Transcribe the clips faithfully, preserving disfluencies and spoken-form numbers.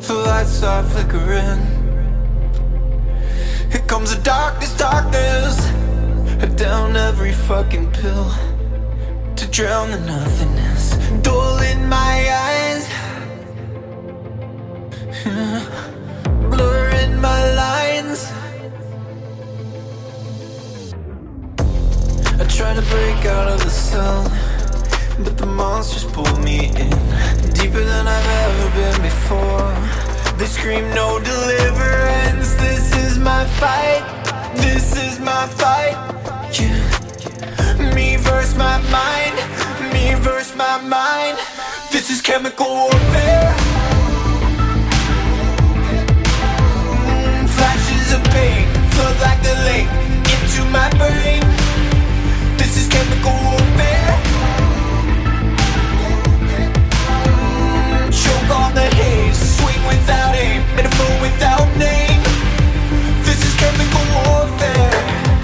The lights start flickering. Here comes the darkness, darkness. I down every fucking pill to drown the nothingness. Dull in my eyes, blurring my lines. I try to break out of the cell, but the monsters pull me in, deeper than I've ever been before. They scream no deliverance. This is my fight. This is my fight. Yeah. Me versus my mind. Me versus my mind. This is chemical warfare. Mm, flashes of pain flood like the lake into my brain. This is chemical warfare. Mm, choke on the haze, swing without aim, metaphor without name. This is chemical warfare.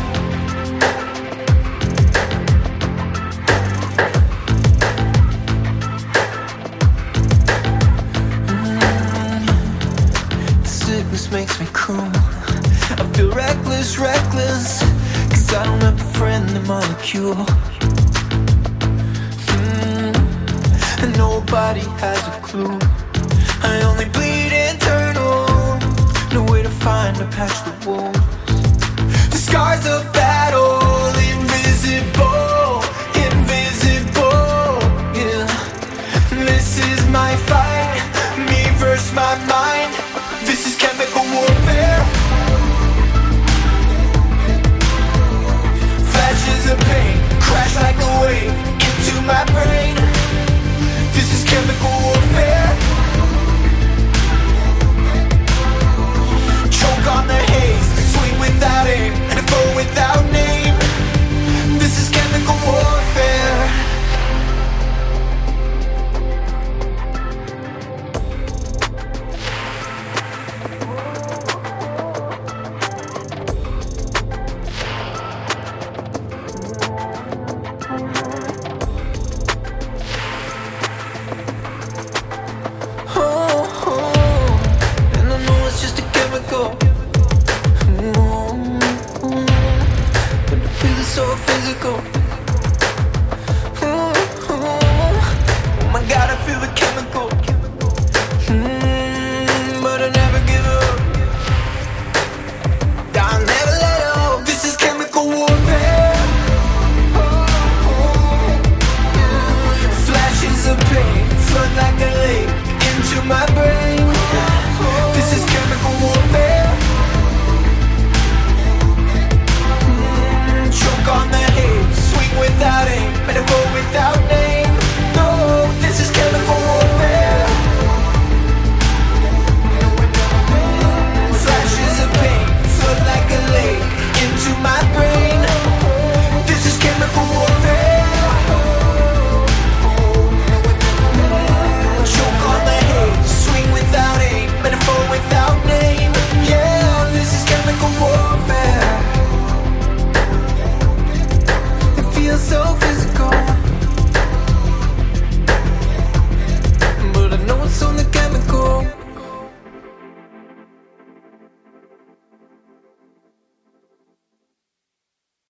Mm, sickness makes me cruel. I feel reckless, reckless, cause I don't have a friendly molecule. Mm, and nobody has a clue. I only bleed internal, no way to find or patch the wounds. The scars of battle, invisible.